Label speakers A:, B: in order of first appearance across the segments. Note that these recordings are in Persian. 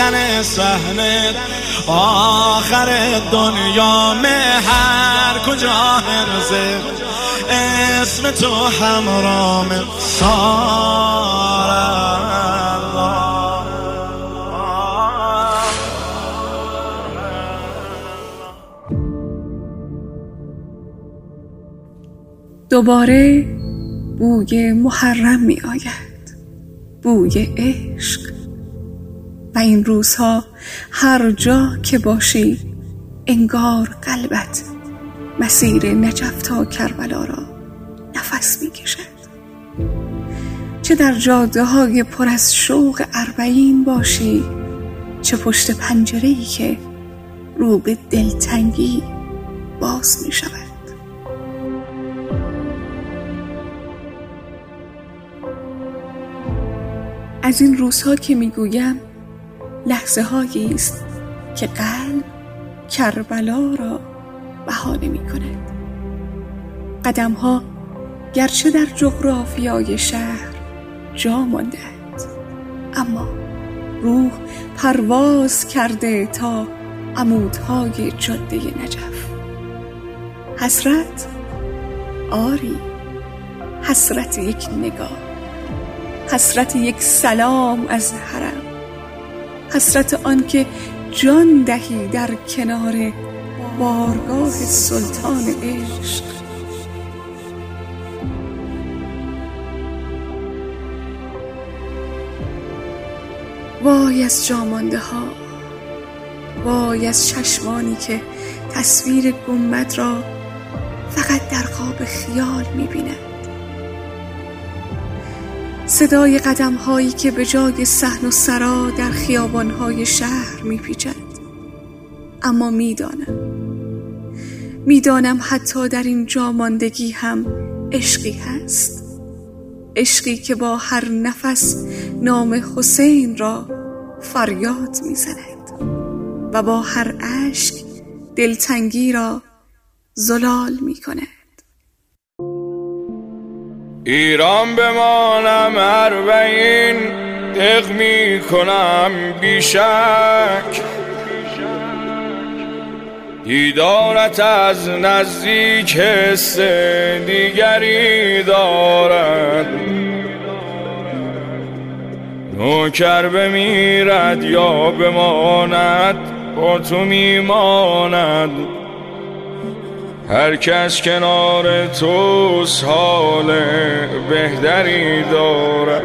A: روشن صحنه آخر دنیا هر کجا هرزه اسم تو همرام
B: دوباره بوی محرم می آید، بوی عشق. و این روزها هر جا که باشی انگار قلبت مسیر نجف تا کربلا را نفس می کشد. چه در جاده های پر از شوق اربعین باشی، چه پشت پنجره‌ای که رو به دلتنگی باز می شود. از این روزها که میگویم لحظه هایی است که قلب کربلا را بهانه می کند. قدم ها گرچه در جغرافیای شهر جا مانده‌اند، اما روح پرواز کرده تا عمودهای جاده نجف. حسرت؟ آری، حسرت یک نگاه، حسرت یک سلام از حرم، حسرت آن که جان دهی در کنار بارگاه سلطان عشق. وای از جامانده ها، وای از چشمانی که تصویر گنبد را فقط در خواب خیال می‌بیند. صدای قدم هایی که به جای صحن و سرا در خیابان های شهر میپیچد. اما میدانم حتی در این جاماندگی هم عشقی هست، عشقی که با هر نفس نام حسین را فریاد میزند و با هر اشک دلتنگی را زلال میکند.
C: ایران بمانم اربعین، دق می کنم بیشک، دیدارت از نزدیک حس دیگری دارد. نوکر بمیرد یا بماند با تو میماند، هر کس کنار توست حال بهتری دارد.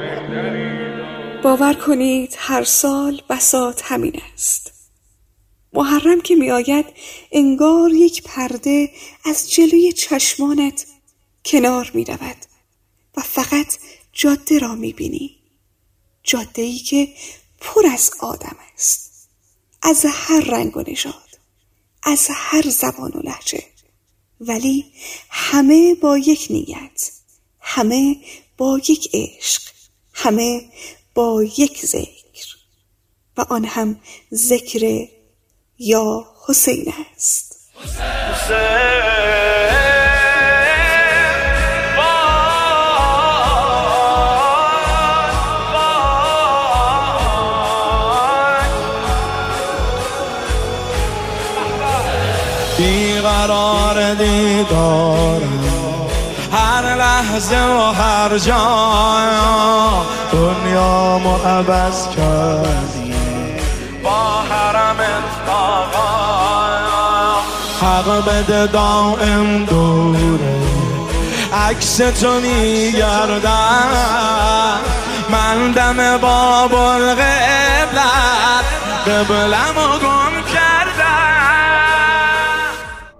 B: باور کنید هر سال بساط همین است. محرم که می آید انگار یک پرده از جلوی چشمانت کنار می رود و فقط جاده را می بینی. جاده‌ای که پر از آدم است، از هر رنگ و نژاد، از هر زبان و لهجه، ولی همه با یک نیت، همه با یک عشق، همه با یک ذکر، و آن هم ذکر یا حسین است.
A: بیقرار دیدارم هر لحظه و هر جا، دنیا عوض کردی با حرمت آقا. حق بده دائم دوره عکس تو میگردم، من دم باب القبلت قبلم و گم کردم.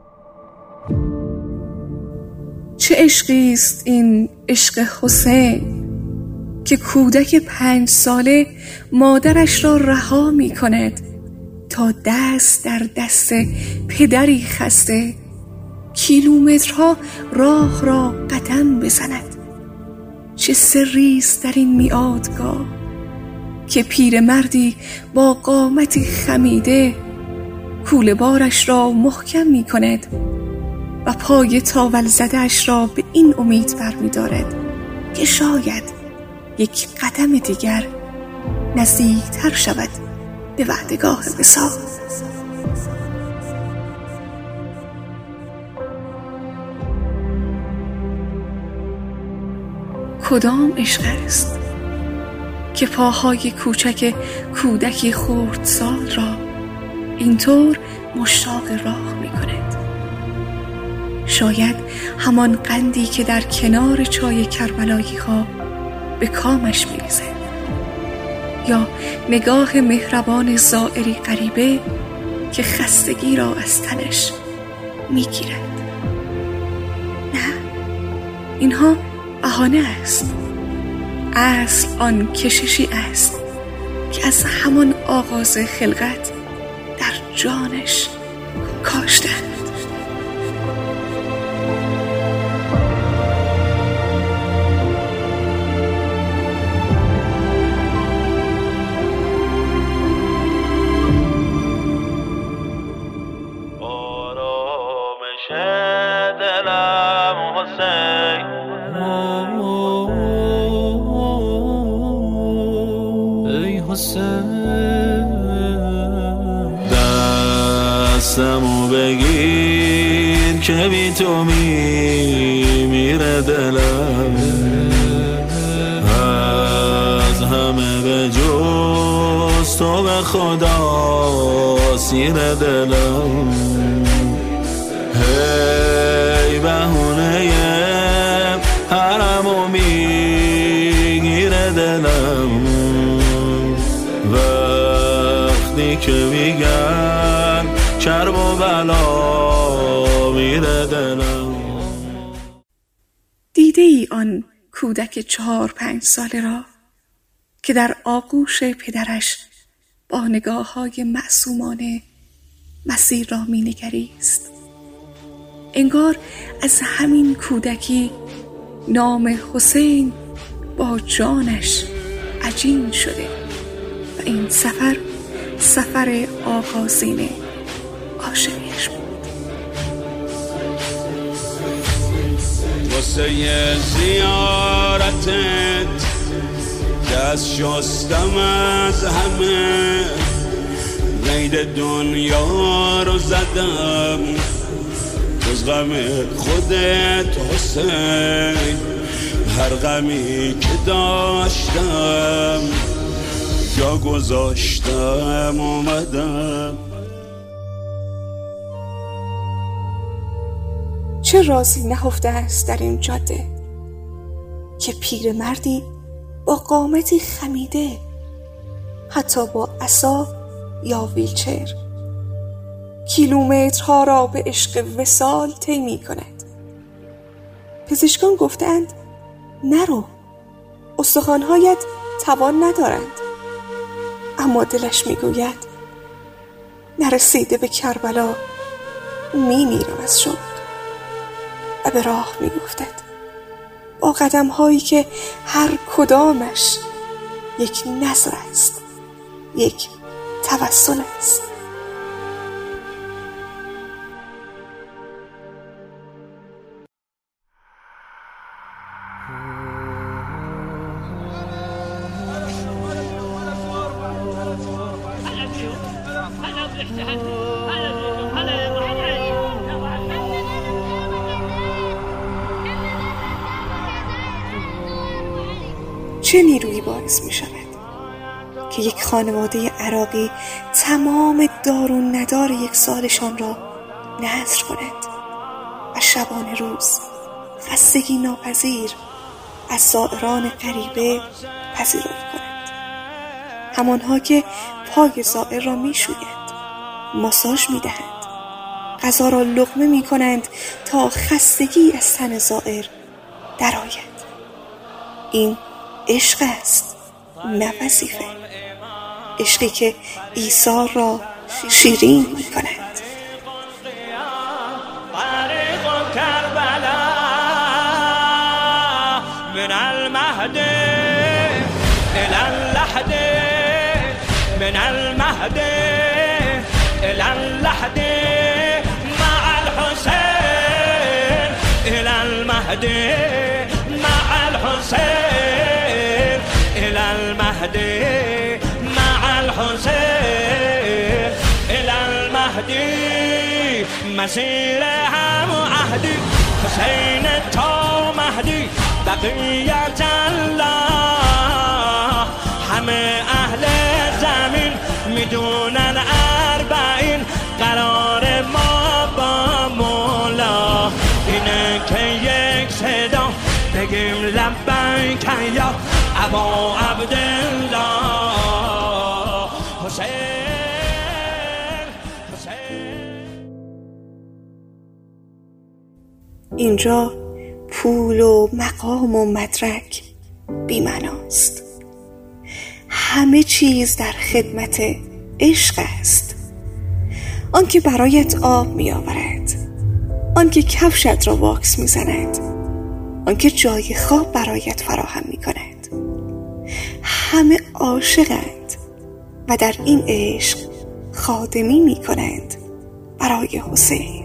B: چه عشقی است این عشق حسین که کودک 5 ساله مادرش را رها می کند تا دست در دست پدری خسته کیلومترها راه را قدم بزند. چه سری است در این میعادگاه که پیرمردی با قامتی خمیده کوله بارش را محکم می کند و پای تاول زده‌اش را به این امید برمی دارد که شاید یک قدم دیگر نزدیکتر شود به وعدگاه وصال. کدام عشق است که پاهای کوچک کودکی خردسال را اینطور مشتاق راه می کند؟ شاید همان قندی که در کنار چای کربلایی ها به کامش می ریزد، یا نگاه مهربان زائری غریبه که خستگی را از تنش می گیرد. نه، اینها بهانه است. اصل آن کششی است که از همان آغاز خلقت در جانش کاشتند.
A: دستمو بگیر که بی تو میره دلم، از همه به جز تو به خدا سیر دلم. هی بهونه حرمو میگیره دلم، وقتی که میگن کرب و بلا میره دلم.
B: دیده ای آن کودک 4-5 ساله را که در آغوش پدرش با نگاه‌های معصومانه مسیر را می‌نگریست؟ انگار از همین کودکی نام حسین با جانش عجین شده و این سفر آغازین عاشقیش بود.
D: واسه زیارتت دست شستم از همه، قید دنیا رو زدم جز غم خودت حسین. هر غمی که داشتم جا گذاشتم اومدم.
B: چه رازی نهفته است در این جاده که پیرمردی با قامتی خمیده، حتی با عصا یا ویلچر، کیلومترها را به عشق وصال طی می کند. پزشکان گفتند نرو، استخوان‌هایت توان ندارند، اما دلش می گوید نرسیده به کربلا می میرم از شوق و به راه می گفتد با قدم هایی که هر کدامش یک نظر است، یک توسل است. چه نیرویی باعث می شود که یک خانواده عراقی تمام دار و ندار 1 سالشان را نذر کند و شبانه روز خستگی ناپذیر از زائران غریبه پذیرایی کند. همانها که پای زائر را می شویند، ماساژ می دهند، غذا را لقمه می کنند تا خستگی از تن زائر درآید. این عشق است، نه وظیفه. عشقی که ایثار را شیرین می کند.
A: من المهد إلى اللحد، من المهد إلى اللحد مع الحسين، إلى المهد مع الحسين، إلى المهد مع الحسين. مهدی مسیر هم عهدی حسین تا مهدی بقیت الله همه اهل زمین میدونن اربعین قرار ما با مولا اینه که یک صدا بگیم لبیک یا ابا عبدالله حسین.
B: اینجا پول و مقام و مدرک بی‌معناست. همه چیز در خدمت عشق است. آن که برایت آب می آورد، آن که کفشت را واکس می زند، آن که جای خواب برایت فراهم می کند. همه عاشقند و در این عشق خادمی می کنند برای حسین.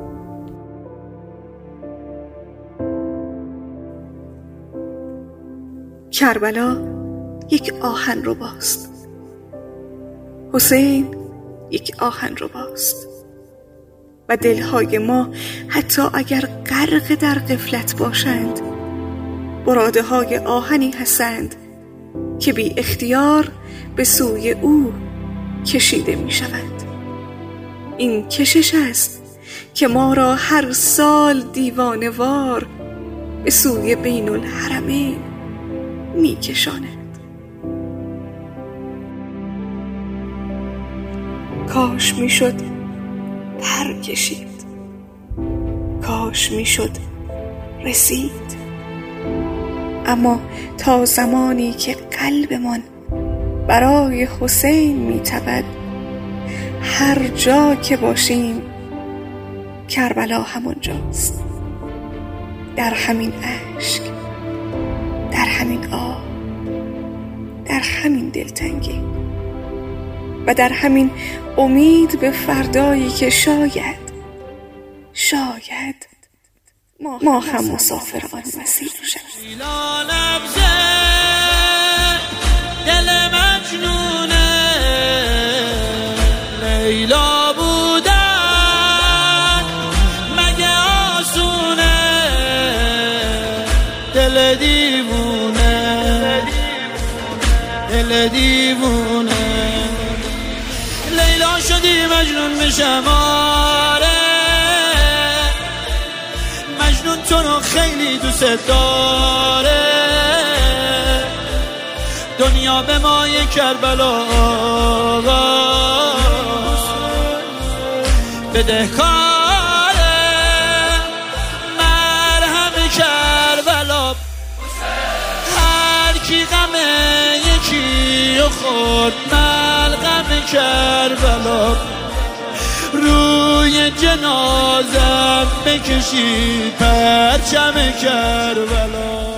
B: کربلا یک آهنرباست، حسین یک آهنرباست و دلهای ما حتی اگر غرق در غفلت باشند براده های آهنی هستند که بی اختیار به سوی او کشیده می شوند. این کشش است که ما را هر سال دیوانه‌وار به سوی بین الحرمین می کشاند. کاش می شد پر کشید، کاش می شد رسید، اما تا زمانی که قلبمان برای حسین می تپد، هر جا که باشیم کربلا همونجاست، در همین اشک، در همین آه، در همین دلتنگی و در همین امید به فردایی که شاید ما هم مسافر آن مسیر شویم.
E: دل مجنونه لیلا بودن مگه آسونه، دل دیوونه دل دیوونه لیلا شدی مجنون میشم آره، مجنون تو رو خیلی دوست داره، دنیا به ما یک کربلا بدهکاره، مرهم کربلا هر کی غم یکی خورد ملغم کربلا، روی جنازم بکشید پرچم کربلا.